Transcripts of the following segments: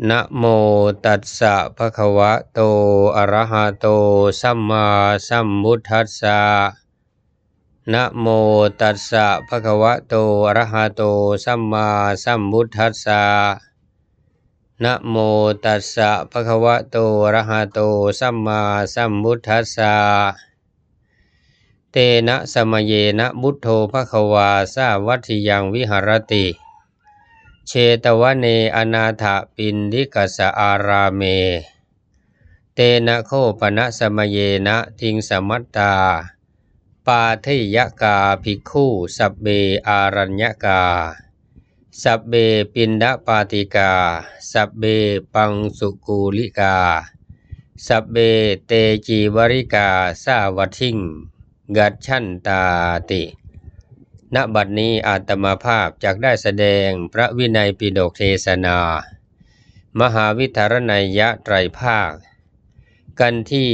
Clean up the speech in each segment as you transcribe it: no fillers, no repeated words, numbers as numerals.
นะโมตัสสะภะคะวะโตอะระหะโตสัมมาสัมพุทธัสสะนะโมตัสสะภะคะวะโตอะระหะโตสัมมาสัมพุทธัสสะนะโมตัสสะภะคะวะโตอะระหะโตสัมมาสัมพุทธัสสะเตนะสมเยนะพุทโธภะคะวาสาวัตถิยังวิหรติเชตวเนอนาถปิณฑิกสอารามเมเตนะโคปนะสมเยนะทิงสมัตตาปาทิยกาภิกขุสัพเบอารัญญกาสัพเบปิณฑปาติกาสัพเบปังสุกูลิกาสัพเบเตจีวริกาสาวัทิงกัจฉันตาติณบัดนี้อาตมาภาพจักได้แสดงพระวินัยปิฎกเทศนามหาวิทารนัยยะไตรภาคกันที่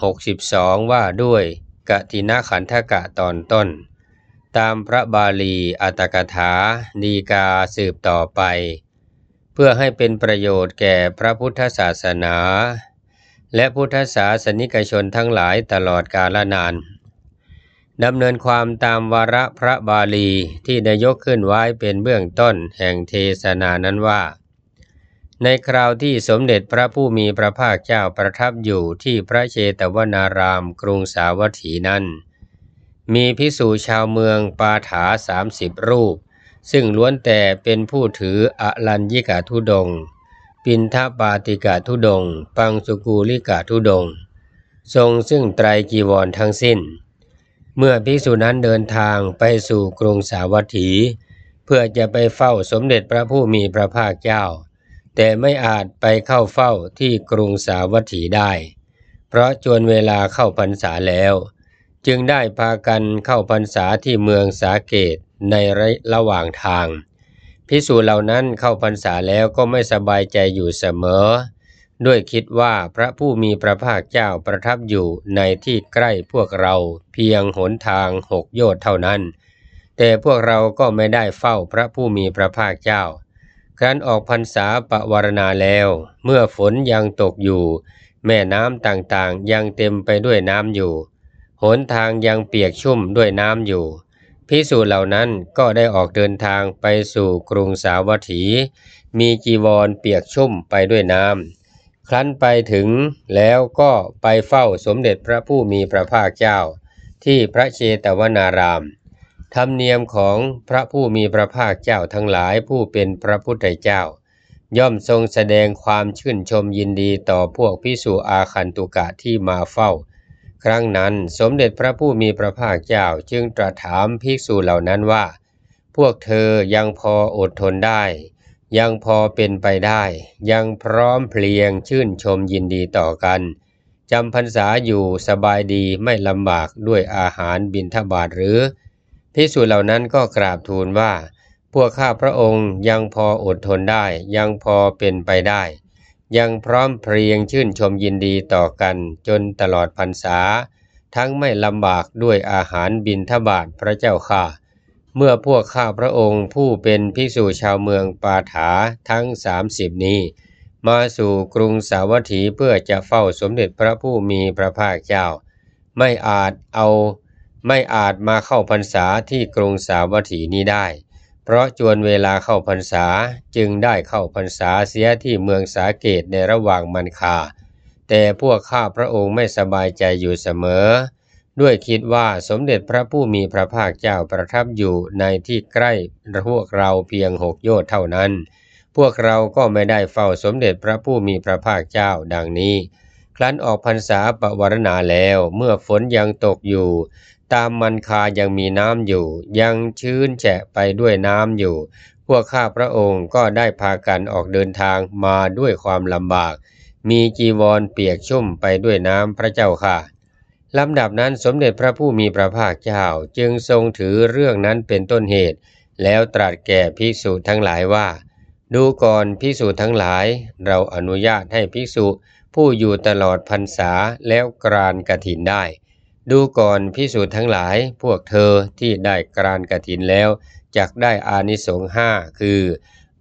62ว่าด้วยกฐินขันธกะตอนต้นตามพระบาลีอัตถกถาดีกาสืบต่อไปเพื่อให้เป็นประโยชน์แก่พระพุทธศาสนาและพุทธศาสนิกชนทั้งหลายตลอดกาลนานดำเนินความตามวาระพระบาลีที่ได้ยกขึ้นไว้เป็นเบื้องต้นแห่งเทศนานั้นว่าในคราวที่สมเด็จพระผู้มีพระภาคเจ้าประทับอยู่ที่พระเชตวนารามกรุงสาวัตถีนั้นมีภิกษุชาวเมืองปาฐา30 รูปซึ่งล้วนแต่เป็นผู้ถืออรัญญิกธุดงค์ปิณฑปาติกธุดงค์ปังสุกูลิกธุดงค์ทรงซึ่งไตรจีวรทั้งสิ้นเมื่อภิกษุนั้นเดินทางไปสู่กรุงสาวัตถีเพื่อจะไปเฝ้าสมเด็จพระผู้มีพระภาคเจ้าแต่ไม่อาจไปเข้าเฝ้าที่กรุงสาวัตถีได้เพราะจวนเวลาเข้าพรรษาแล้วจึงได้พากันเข้าพรรษาที่เมืองสาเกตในระหว่างทางภิกษุเหล่านั้นเข้าพรรษาแล้วก็ไม่สบายใจอยู่เสมอด้วยคิดว่าพระผู้มีพระภาคเจ้าประทับอยู่ในที่ใกล้พวกเราเพียงหนทาง6 โยชน์เท่านั้นแต่พวกเราก็ไม่ได้เฝ้าพระผู้มีพระภาคเจ้าครั้นออกพรรษาปวารณาแล้วเมื่อฝนยังตกอยู่แม่น้ำต่างๆยังเต็มไปด้วยน้ำอยู่หนทางยังเปียกชุ่มด้วยน้ำอยู่ภิกษุเหล่านั้นก็ได้ออกเดินทางไปสู่กรุงสาวัตถีมีจีวรเปียกชุ่มไปด้วยน้ำครั้นไปถึงแล้วก็ไปเฝ้าสมเด็จพระผู้มีพระภาคเจ้าที่พระเชตวนารามธรรมเนียมของพระผู้มีพระภาคเจ้าทั้งหลายผู้เป็นพระพุทธเจ้าย่อมทรงแสดงความชื่นชมยินดีต่อพวกภิกษุอาคันตุกะที่มาเฝ้าครั้งนั้นสมเด็จพระผู้มีพระภาคเจ้าจึงตรัสถามภิกษุเหล่านั้นว่าพวกเธอยังพออดทนได้ยังพอเป็นไปได้ยังพร้อมเพรียงชื่นชมยินดีต่อกันจำพรรษาอยู่สบายดีไม่ลำบากด้วยอาหารบิณฑบาตหรือภิกษุเหล่านั้นก็กราบทูลว่าพวกข้าพระองค์ยังพออดทนได้ยังพอเป็นไปได้ยังพร้อมเพรียงชื่นชมยินดีต่อกันจนตลอดพรรษาทั้งไม่ลำบากด้วยอาหารบิณฑบาตพระเจ้าข้าเมื่อพวกข้าพระองค์ผู้เป็นภิกษุชาวเมืองปาฐาทั้ง30นี้มาสู่กรุงสาวัตถีเพื่อจะเฝ้าสมเด็จพระผู้มีพระภาคเจ้าไม่อาจมาเข้าพรรษาที่กรุงสาวัตถีนี้ได้เพราะจวนเวลาเข้าพรรษาจึงได้เข้าพรรษาเสียที่เมืองสาเกตในระหว่างมันคาแต่พวกข้าพระองค์ไม่สบายใจอยู่เสมอด้วยคิดว่าสมเด็จพระผู้มีพระภาคเจ้าประทับอยู่ในที่ใกล้พวกเราเพียง6 โยชน์เท่านั้นพวกเราก็ไม่ได้เฝ้าสมเด็จพระผู้มีพระภาคเจ้าดังนี้ครั้นออกพรรษาปวารณาแล้วเมื่อฝนยังตกอยู่ตามมันคายังมีน้ำอยู่ยังชื้นแฉะไปด้วยน้ำอยู่พวกข้าพระองค์ก็ได้พากันออกเดินทางมาด้วยความลำบากมีจีวรเปียกชุ่มไปด้วยน้ำพระเจ้าค่ะลำดับนั้นสมเด็จพระผู้มีพระภาคเจ้าจึงทรงถือเรื่องนั้นเป็นต้นเหตุแล้วตรัสแก่ภิกษุทั้งหลายว่าดูก่อนภิกษุทั้งหลายเราอนุญาตให้ภิกษุผู้อยู่ตลอดพรรษาแล้วกรานกฐินได้ดูก่อนภิกษุทั้งหลายพวกเธอที่ได้กรานกฐินแล้วจักได้อานิสงส์5คืออ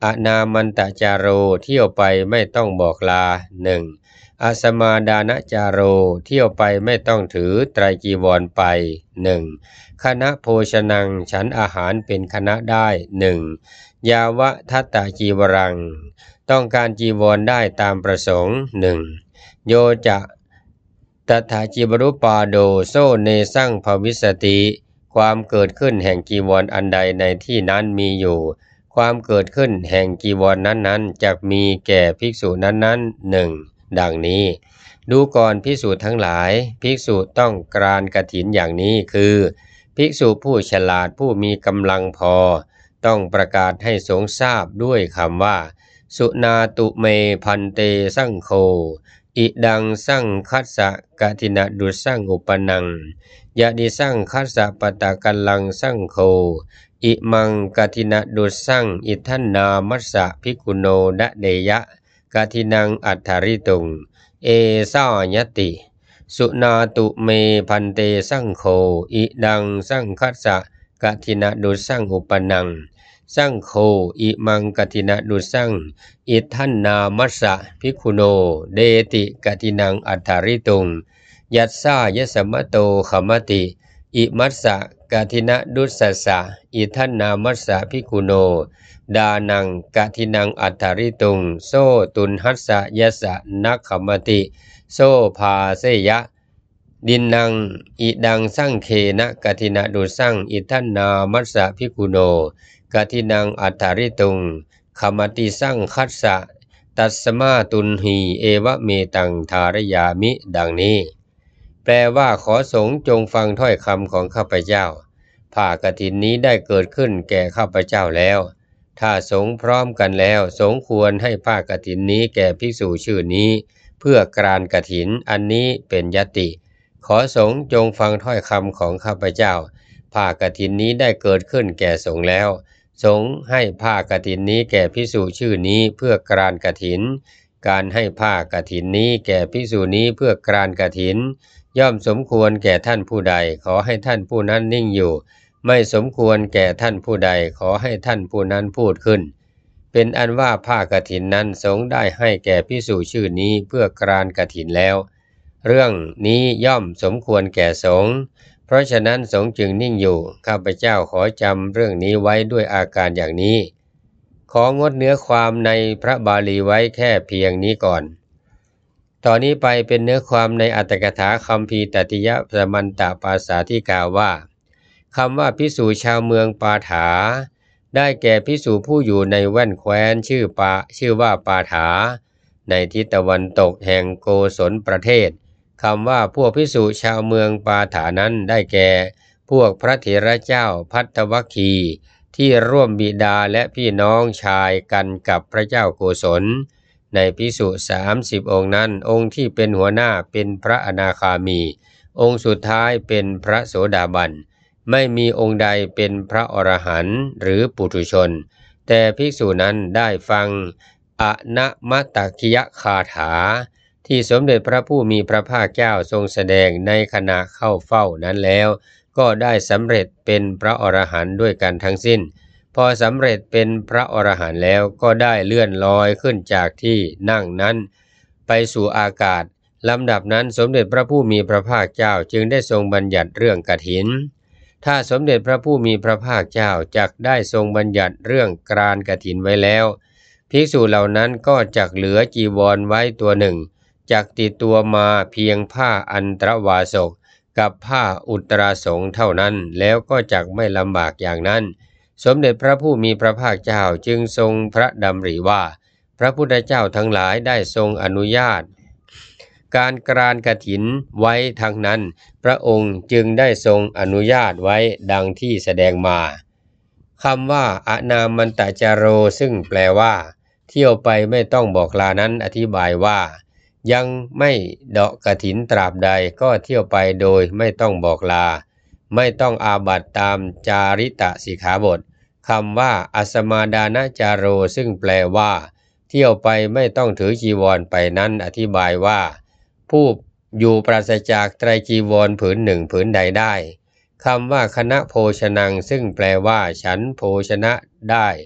อนามันตจาโรเที่ยวไปไม่ต้องบอกลาหนึ่งอาสมาดานจาโรเที่ยวไปไม่ต้องถือไตรจีวรไปหนึ่งคณะโภชนังฉันอาหารเป็นคณะได้หนึ่งยาวะทัตตจีวรังต้องการจีวรได้ตามประสงค์หนึ่งโยจะตถาจีวรุปาโดโซเนสั่งภวิสติความเกิดขึ้นแห่งจีวรอันใดในที่นั้นมีอยู่ความเกิดขึ้นแห่งจีวรนั้นๆจะมีแก่ภิกษุนั้นๆหนึ่งดังนี้ดูก่อนภิกษุทั้งหลายภิกษุต้องกรานกฐินอย่างนี้คือภิกษุผู้ฉลาดผู้มีกำลังพอต้องประกาศให้สงฆ์ทราบด้วยคำว่าสุนาตุเมพันเตสังโฆอิดังสั่งคัสสะกะทินะดุสั่งอุปนังยะดิสั่งคัสสะปะตะกัลลังสั่งโฆอิมังกะทินะดุสั่งอิทันนามัสสะภิกขุโนดะเดยะกะทินังอัฏฐริตุงเอสายติสุนาตุเมพันเตสังโฆอิดังสั่งคัสสะกะทินะดุสั่งอุปนังสั่งโฆอิมังกะทินะดุสั่งอิทันนามัสสะภิกขุโนเดติกะทินังอัฏฐริตุงยัสสายสมะโตขมติอิมัสสะกะทินะดุสัสสะอิทันนามัสสะภิกขุโนดานังกะทินังอัฏฐริตุงโซตุนหัสสะยสะนักขมติโซภาเสยะดินนังอิดังสั่งเคนะกะทินะดุสั่งอิทันนามัสสะภิกขุโนกะทินังอัฏฐริตุงขมติสั่งคัสสะตัสมาตุนหีเอวะเมตังทารยามิดังนี้แปลว่าขอสงฆ์จงฟังถ้อยคำของข้าพเจ้าผ้ากฐินนี้ได้เกิดขึ้นแก่ข้าพเจ้าแล้วถ้าสงฆ์พร้อมกันแล้วสงควรให้ผ้ากฐินนี้แก่ภิกษุชื่อนี้เพื่อกรานกฐินอันนี้เป็นยติขอสงฆ์จงฟังถ้อยคำของข้าพเจ้าผ้ากฐินนี้ได้เกิดขึ้นแก่สงฆ์แล้วสงฆ์ให้ผ้ากฐินนี้แก่ภิกษุชื่อนี้เพื่อกรานกฐินการให้ผ้ากฐินนี้แก่ภิกษุนี้เพื่อกรานกฐินย่อมสมควรแก่ท่านผู้ใดขอให้ท่านผู้นั้นนิ่งอยู่ไม่สมควรแก่ท่านผู้ใดขอให้ท่านผู้นั้นพูดขึ้นเป็นอันว่าผ้ากฐินนั้นสงฆ์ได้ให้แก่ภิกษุชื่อนี้เพื่อกรานกฐินแล้วเรื่องนี้ย่อมสมควรแก่สงฆ์เพราะฉะนั้นสงฆ์จึงนิ่งอยู่ข้าพเจ้าขอจำเรื่องนี้ไว้ด้วยอาการอย่างนี้ของดเนื้อความในพระบาลีไว้แค่เพียงนี้ก่อนตอนนี้ไปเป็นเนื้อความในอัตถกถาคัมภีร์ตติยสมันตปาสาที่กล่าวว่าคำว่าภิกษุชาวเมืองปาถาได้แก่ภิกษุผู้อยู่ในแว่นแคว้นชื่อว่าปาถาในทิศตะวันตกแห่งโกศลประเทศคำว่าพวกภิกษุชาวเมืองปาถานั้นได้แก่พวกพระเถระเจ้าภัตตวัคคีที่ร่วมบิดาและพี่น้องชายกันกับพระเจ้าโกศลในภิกษุ30องค์นั้นองค์ที่เป็นหัวหน้าเป็นพระอนาคามีองค์สุดท้ายเป็นพระโสดาบันไม่มีองค์ใดเป็นพระอรหันต์หรือปุถุชนแต่ภิกษุนั้นได้ฟังอนมตคิยคาถาที่สมเด็จพระผู้มีพระภาคเจ้าทรงแสดงในขณะเข้าเฝ้านั้นแล้วก็ได้สำเร็จเป็นพระอรหันต์ด้วยกันทั้งสิ้นพอสำเร็จเป็นพระอรหันต์แล้วก็ได้เลื่อนลอยขึ้นจากที่นั่งนั้นไปสู่อากาศลำดับนั้นสมเด็จพระผู้มีพระภาคเจ้าจึงได้ทรงบัญญัติเรื่องกฐินถ้าสมเด็จพระผู้มีพระภาคเจ้าจักได้ทรงบัญญัติเรื่องกรานกฐินไว้แล้วภิกษุเหล่านั้นก็จักเหลือจีวรไว้ตัวหนึ่งจักติดตัวมาเพียงผ้าอันตรวาสกกับผ้าอุตราสงฆ์เท่านั้นแล้วก็จักไม่ลำบากอย่างนั้นสมเด็จพระผู้มีพระภาคเจ้าจึงทรงพระดำริว่าพระพุทธเจ้าทั้งหลายได้ทรงอนุญาตการกรานกฐินไว้ทั้งนั้นพระองค์จึงได้ทรงอนุญาตไว้ดังที่แสดงมาคำว่าอนามันตจาโรซึ่งแปลว่าเที่ยวไปไม่ต้องบอกลานั้นอธิบายว่ายังไม่เดาะกฐินตราบใดก็เที่ยวไปโดยไม่ต้องบอกลาไม่ต้องอาบัติตามจาริตสิกขาบทคำว่าอัสมาดานจาโรซึ่งแปลว่าเที่ยวไปไม่ต้องถือจีวรไปนั้นอธิบายว่าผู้อยู่ปราศจากไตรจีวรผืนหนึ่งผืนใดได้คำว่าคณะโภชนังซึ่งแปลว่าฉันโภชนะได้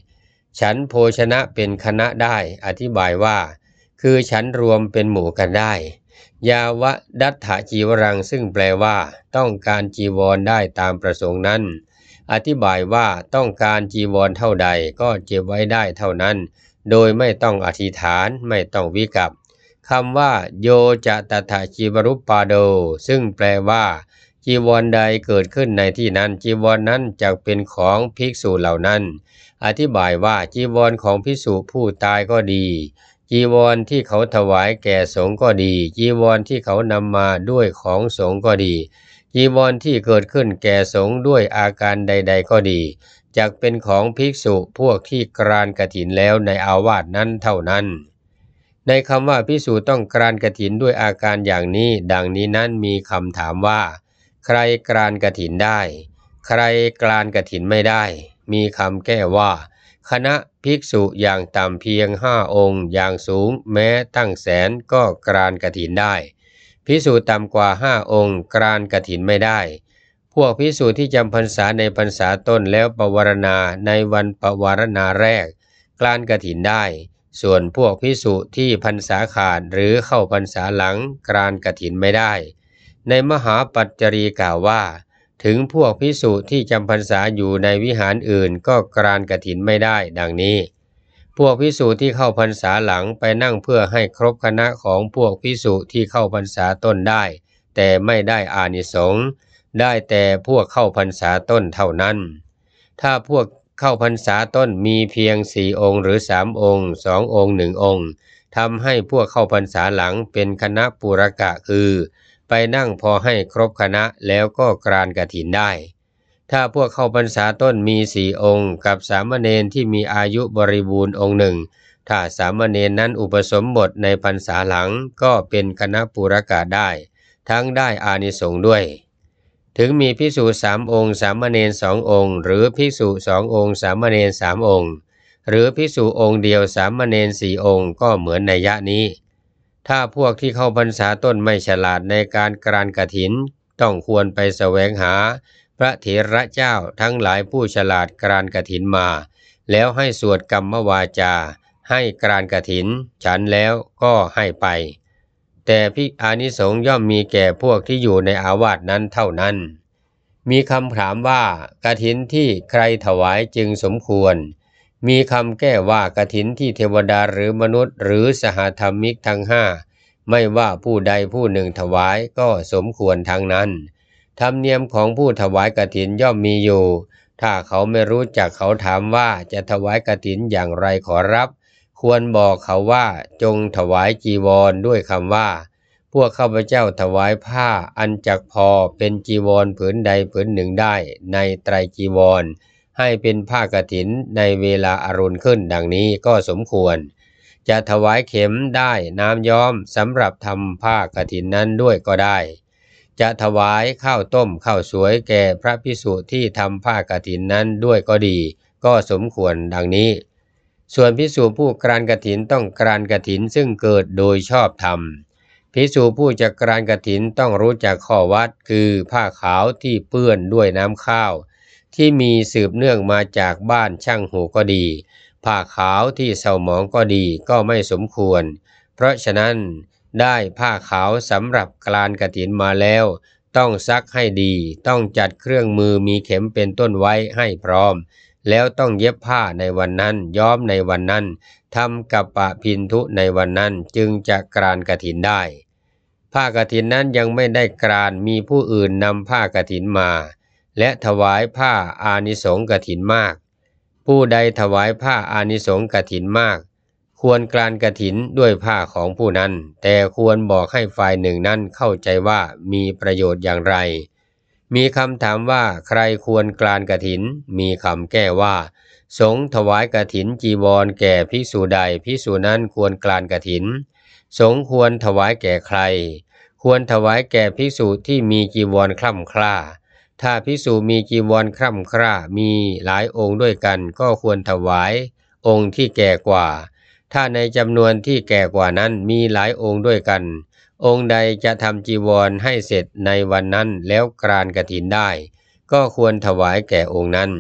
ฉันโภชนะเป็นคณะได้อธิบายว่าคือฉันรวมเป็นหมู่กันได้ยาวะดัตถจีวรังซึ่งแปลว่าต้องการจีวรได้ตามประสงค์นั้นอธิบายว่าต้องการจีวรเท่าใดก็เก็บไว้ได้เท่านั้นโดยไม่ต้องอธิษฐานไม่ต้องวิกัปคำว่าโยจะตถาจีวรุปปาโดซึ่งแปลว่าจีวรใดเกิดขึ้นในที่นั้นจีวรนั้นจะเป็นของภิกษุเหล่านั้นอธิบายว่าจีวรของภิกษุผู้ตายก็ดีจีวรที่เขาถวายแก่สงฆ์ก็ดีจีวรที่เขานำมาด้วยของสงฆ์ก็ดีจีวรที่เกิดขึ้นแก่สงฆ์ด้วยอาการใดๆก็ดีจักเป็นของภิกษุพวกที่กรานกฐินแล้วในอาวาสนั้นเท่านั้นในคำว่าภิกษุต้องกรานกฐินด้วยอาการอย่างนี้ดังนี้นั้นมีคำถามว่าใครกรานกฐินได้ใครกรานกฐินไม่ได้มีคำแก้ว่าคณะภิกษุอย่างต่ำเพียง5 องค์อย่างสูงแม้ตั้งแสนก็กรานกฐินได้ภิกษุต่ำกว่า5 องค์กรานกฐินไม่ได้พวกภิกษุที่จำพรรษาในพรรษาต้นแล้วปวารณาในวันปวารณาแรกกรานกฐินได้ส่วนพวกภิกษุที่พรรษาขาดหรือเข้าพรรษาหลังกรานกฐินไม่ได้ในมหาปัจจรีกล่าวว่าถึงพวกภิกษุที่จำพรรษาอยู่ในวิหารอื่นก็กรานกฐินไม่ได้ดังนี้พวกภิกษุที่เข้าพรรษาหลังไปนั่งเพื่อให้ครบคณะของพวกภิกษุที่เข้าพรรษาต้นได้แต่ไม่ได้อานิสงส์ได้แต่พวกเข้าพรรษาต้นเท่านั้นถ้าพวกเข้าพรรษาต้นมีเพียง4 องค์หรือ3 องค์2 องค์1 องค์ทำให้พวกเข้าพรรษาหลังเป็นคณะปุรกะคือไปนั่งพอให้ครบคณะแล้วก็กรานกฐินได้ถ้าพวกเข้าพรรษาต้นมี4 องค์กับสามเณรที่มีอายุบริบูรณ์องค์หนึ่งถ้าสามเณรนั้นอุปสมบทในพรรษาหลังก็เป็นคณะปุรกะได้ทั้งได้อานิสงส์ด้วยถึงมีภิกษุ3 องค์สามเณร2 องค์หรือภิกษุ2 องค์สามเณร3 องค์หรือภิกษุองค์เดียวสามเณร4 องค์ก็เหมือนนัยยะนี้ถ้าพวกที่เข้าพรรษาต้นไม่ฉลาดในการกรานกฐินต้องควรไปแสวงหาพระเถระเจ้าทั้งหลายผู้ฉลาดกรานกฐินมาแล้วให้สวดกรรมวาจาให้กรานกฐินฉันแล้วก็ให้ไปแต่อานิสงส์ย่อมมีแก่พวกที่อยู่ในอาวาสนั้นเท่านั้นมีคำถามว่ากฐินที่ใครถวายจึงสมควรมีคำแก้ว่ากฐินที่เทวดาหรือมนุษย์หรือสหธรรมิกทั้ง5ไม่ว่าผู้ใดผู้หนึ่งถวายก็สมควรทั้งนั้นธรรมเนียมของผู้ถวายกฐินย่อมมีอยู่ถ้าเขาไม่รู้จักเขาถามว่าจะถวายกฐินอย่างไรขอรับควรบอกเขาว่าจงถวายจีวรด้วยคำว่าพวกข้าพเจ้าถวายผ้าอันจักพอเป็นจีวรผืนใดผืนหนึ่งได้ในไตรจีวรให้เป็นผ้ากฐินในเวลาอรุณขึ้นดังนี้ก็สมควรจะถวายเข็มได้น้ำย้อมสำหรับทำผ้ากฐินนั้นด้วยก็ได้จะถวายข้าวต้มข้าวสวยแก่พระภิกษุที่ทำผ้ากฐินนั้นด้วยก็ดีก็สมควรดังนี้ส่วนภิกษุผู้กรานกฐินต้องกรานกฐินซึ่งเกิดโดยชอบธรรมภิกษุผู้จะกรานกฐินต้องรู้จักข้อวัดคือผ้าขาวที่เปื้อนด้วยน้ำข้าวที่มีสืบเนื่องมาจากบ้านช่างหูก็ดีผ้าขาวที่เศร้าหมองก็ดีก็ไม่สมควรเพราะฉะนั้นได้ผ้าขาวสำหรับกรานกฐินมาแล้วต้องซักให้ดีต้องจัดเครื่องมือมีเข็มเป็นต้นไว้ให้พร้อมแล้วต้องเย็บผ้าในวันนั้นย้อมในวันนั้นทำกัปปะพินทุในวันนั้นจึงจะกรานกฐินได้ผ้ากฐินนั้นยังไม่ได้กรานมีผู้อื่นนำผ้ากฐินมาและถวายผ้าอานิสงส์กฐินมากผู้ใดถวายผ้าอานิสงส์กฐินมากควรกรานกฐินด้วยผ้าของผู้นั้นแต่ควรบอกให้ฝ่ายหนึ่งนั้นเข้าใจว่ามีประโยชน์อย่างไรมีคำถามว่าใครควรกรานกฐินมีคำแก้ว่าสงฆ์ถวายกฐินจีวรแก่ภิกษุใดภิกษุนั้นควรกรานกฐินสงฆ์ควรถวายแก่ใครควรถวายแก่ภิกษุที่มีจีวรคล่ำคล้าถ้าภิกษุมีจีวรคล่ำคล้ามีหลายองค์ด้วยกันก็ควรถวายองค์ที่แก่กว่าถ้าในจำนวนที่แก่กว่านั้นมีหลายองค์ด้วยกันองค์ใดจะทำจีวรให้เสร็จในวันนั้นแล้วกรานกฐินได้ก็ควรถวายแก่องค์นั้น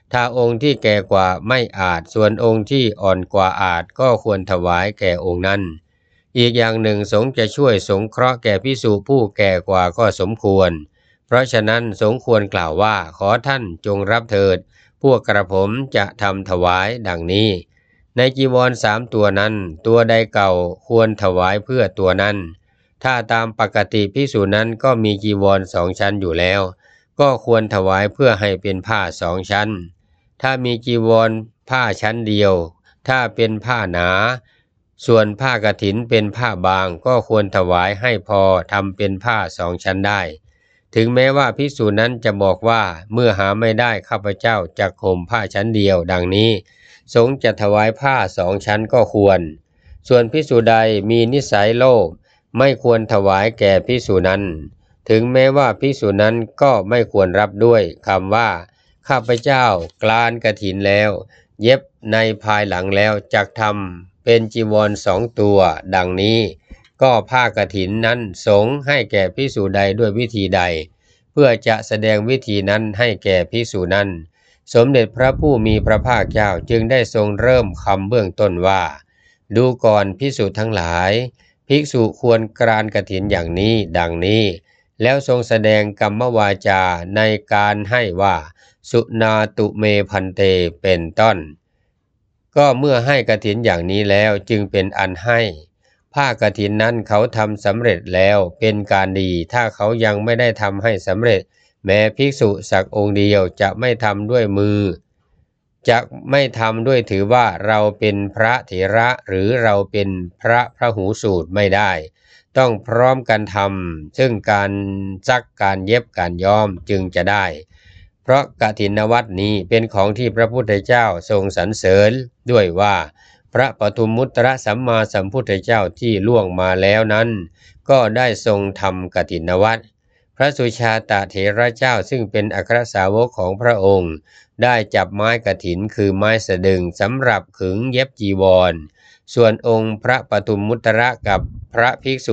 ถ้าองค์ที่แก่กว่าไม่อาจส่วนองค์ที่อ่อนกว่าอาจก็ควรถวายแก่องค์นั้นอีกอย่างหนึ่งสงฆ์จะช่วยสงเคราะห์แก่ภิกษุผู้แก่กว่าก็สมควรเพราะฉะนั้นสงควรกล่าวว่าขอท่านจงรับเถิดพวกกระผมจะทำถวายดังนี้ในจีวร3ตัวนั้นตัวใดเก่าควรถวายเพื่อตัวนั้นถ้าตามปกติภิกษุนั้นก็มีจีวร2 ชั้นอยู่แล้วก็ควรถวายเพื่อให้เป็นผ้า2 ชั้นถ้ามีจีวรผ้าชั้นเดียวถ้าเป็นผ้าหนาส่วนผ้ากฐินเป็นผ้าบางก็ควรถวายให้พอทำเป็นผ้า2 ชั้นได้ถึงแม้ว่าภิกษุนั้นจะบอกว่าเมื่อหาไม่ได้ข้าพเจ้าจะห่มผ้าชั้นเดียวดังนี้สงฆ์จะถวายผ้า2 ชั้นก็ควรส่วนภิกษุใดมีนิสัยโลภไม่ควรถวายแก่ภิกษุนั้นถึงแม้ว่าภิกษุนั้นก็ไม่ควรรับด้วยคำว่าข้าพเจ้ากลานกฐินแล้วเย็บในภายหลังแล้วจักทำเป็นจีวร2 ตัวดังนี้ก็ผ้ากฐินนั้นสงฆ์ให้แก่ภิกษุใดด้วยวิธีใดเพื่อจะแสดงวิธีนั้นให้แก่ภิกษุนั้นสมเด็จพระผู้มีพระภาคเจ้าจึงได้ทรงเริ่มคำเบื้องต้นว่าดูก่อนภิกษุทั้งหลายภิกษุควรกรานกฐินอย่างนี้ดังนี้แล้วทรงแสดงกรรมวาจาในการให้ว่าสุนาตุเมพันเตเป็นต้นก็เมื่อให้กฐินอย่างนี้แล้วจึงเป็นอันให้ผ้ากฐินนั้นเขาทำสำเร็จแล้วเป็นการดีถ้าเขายังไม่ได้ทำให้สำเร็จแม้ภิกษุสักองค์เดียวจะไม่ทำด้วยมือจะไม่ทำด้วยถือว่าเราเป็นพระเถระหรือเราเป็นพระหูสูตรไม่ได้ต้องพร้อมกันทำซึ่งการซักการเย็บการย้อมจึงจะได้เพราะกฐินวัตรนี้เป็นของที่พระพุทธเจ้าทรงสรรเสริญด้วยว่าพระปทุมมุตตรสัมมาสัมพุทธเจ้าที่ล่วงมาแล้วนั้นก็ได้ทรงทำกฐินวัตรพระสุชาตเถระเจ้าซึ่งเป็นอัครสาวกของพระองค์ได้จับไม้กฐินคือไม้สะดึงสำหรับขึงเย็บจีวรส่วนองค์พระปทุมมุตตรกับพระภิกษุ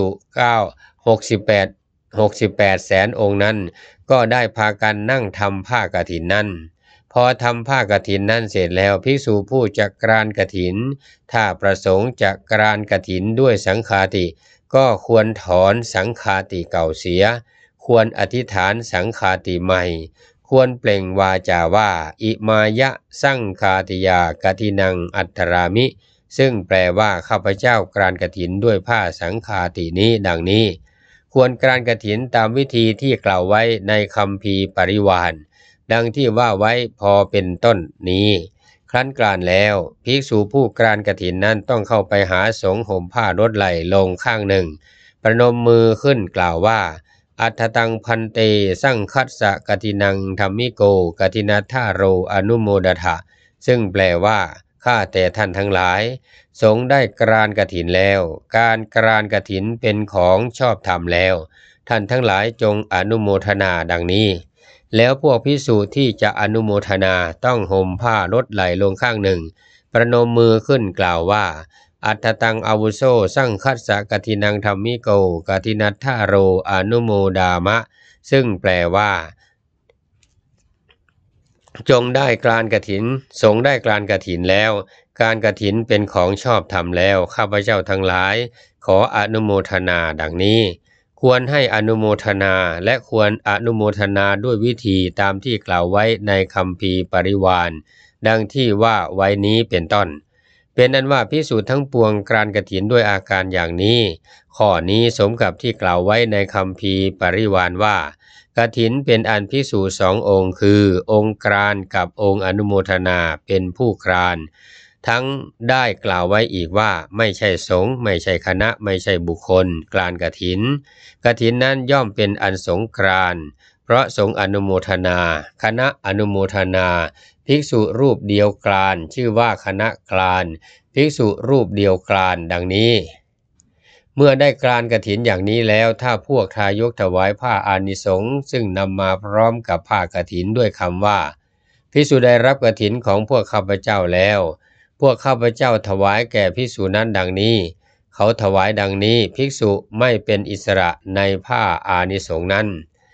68แสนองค์นั้นก็ได้พากันนั่งทำผ้ากฐินนั้นพอทำผ้ากฐินนั้นเสร็จแล้วภิกษุผู้จะกรานกฐินถ้าประสงค์จะกรานกฐินด้วยสังฆาติก็ควรถอนสังฆาติเก่าเสียควรอธิษฐานสังฆาติใหม่ควรเปล่งวาจาว่าอิมายะสังฆาติยากฐินังอัตถรามิซึ่งแปลว่าข้าพเจ้ากรานกฐินด้วยผ้าสังฆาตินี้ดังนี้ควรกรานกฐินตามวิธีที่กล่าวไว้ในคัมภีร์ปริวารดังที่ว่าไว้พอเป็นต้นนี้ครั้นกรานแล้วภิกษุผู้กรานกฐินนั้นต้องเข้าไปหาสงฆ์ห่มผ้าลดไหล่ลงข้างหนึ่งประนมมือขึ้นกล่าวว่าอัฏฐตังพันเตสังคัสสะกฐินังธัมมิโกกฐินัทธาโรอนุโมดถะซึ่งแปลว่าข้าแต่ท่านทั้งหลายสงฆ์ได้กรานกฐินแล้วการกรานกฐินเป็นของชอบธรรมแล้วท่านทั้งหลายจงอนุโมทนาดังนี้แล้วพวกภิกษุที่จะอนุโมทนาต้องห่มผ้าลดไหล่ลงข้างหนึ่งประนมมือขึ้นกล่าวว่าอัฏฐตังอาวุโสสังคัสสะกฐินังธัมมิโกกฐินัทธาโรอนุโมดามะซึ่งแปลว่าจงได้กรานกฐินสงฆ์ได้กรานกฐินแล้วการกฐินเป็นของชอบธรรมแล้วข้าพเจ้าทั้งหลายขออนุโมทนาดังนี้ควรให้อนุโมทนาและควรอนุโมทนาด้วยวิธีตามที่กล่าวไว้ในคัมภีร์ปริวารดังที่ว่าไว้นี้เป็นต้นเป็นอันว่าภิกษุทั้งปวงกรานกฐินด้วยอาการอย่างนี้ข้อนี้สมกับที่กล่าวไว้ในคัมภีร์ปริวารว่ากฐินเป็นอันภิกษุ2 องค์คือองค์กรานกับองค์อนุโมทนาเป็นผู้กรานทั้งได้กล่าวไว้อีกว่าไม่ใช่สงฆ์ไม่ใช่คณะไม่ใช่บุคคลกรานกฐินกฐินนั้นย่อมเป็นอันสงกรานเพราะสงฆ์อนุโมทนาคณะอนุโมทนาภิกษุรูปเดียวกรานชื่อว่าคณะกรานภิกษุรูปเดียวกรานดังนี้เมื่อได้กรานกฐินอย่างนี้แล้วถ้าพวกทายกถวายผ้าอานิสงส์ซึ่งนำมาพร้อมกับผ้ากฐินด้วยคำว่าภิกษุได้รับกฐินของพวกข้าพเจ้าแล้วพวกข้าพเจ้าถวายแก่ภิกษุนั้นดังนี้เขาถวายดังนี้ภิกษุไม่เป็นอิสระในผ้าอานิสงส์นั้นแ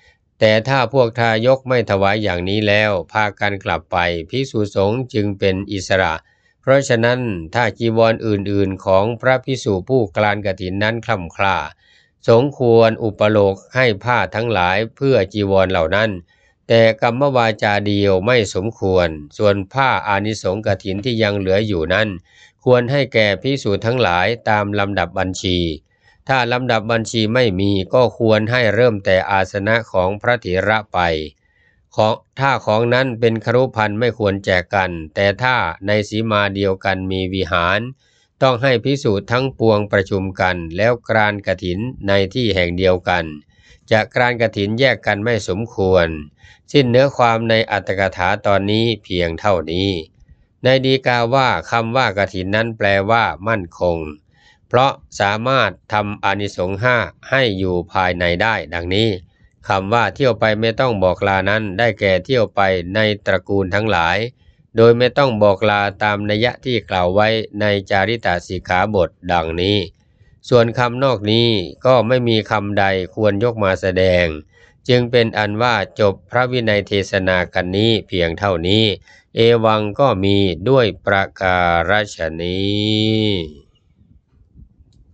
แต่ถ้าพวกทายกไม่ถวายอย่างนี้แล้วพากันกลับไปภิกษุสงฆ์จึงเป็นอิสระเพราะฉะนั้นถ้าจีวรอื่นๆของพระภิกษุผู้กลานกฐินนั้นคล่ำคล้าสมควรอุปโลกให้ผ้าทั้งหลายเพื่อจีวรเหล่านั้นแต่กรรมวาจาเดียวไม่สมควรส่วนผ้าอานิสงส์กฐินที่ยังเหลืออยู่นั้นควรให้แก่ภิกษุทั้งหลายตามลำดับบัญชีถ้าลำดับบัญชีไม่มีก็ควรให้เริ่มแต่อาสนะของพระเถระไปถ้าของนั้นเป็นครุภัณฑ์ไม่ควรแจกกันแต่ถ้าในสีมาเดียวกันมีวิหารต้องให้ภิกษุทั้งปวงประชุมกันแล้วกรานกฐินในที่แห่งเดียวกันจะกรานกฐินแยกกันไม่สมควรสิ้นเนื้อความในอัตถกถาตอนนี้เพียงเท่านี้ในฎีกาว่าคำว่ากฐินนั้นแปลว่ามั่นคงเพราะสามารถทำอานิสงส์ห้าให้อยู่ภายในได้ดังนี้คำว่าเที่ยวไปไม่ต้องบอกลานั้นได้แก่เที่ยวไปในตระกูลทั้งหลายโดยไม่ต้องบอกลาตามนัยยะที่กล่าวไว้ในจาริตสิกขาบทดังนี้ส่วนคำนอกนี้ก็ไม่มีคำใดควรยกมาแสดงจึงเป็นอันว่าจบพระวินัยเทศนากันนี้เพียงเท่านี้เอวังก็มีด้วยประการฉนี้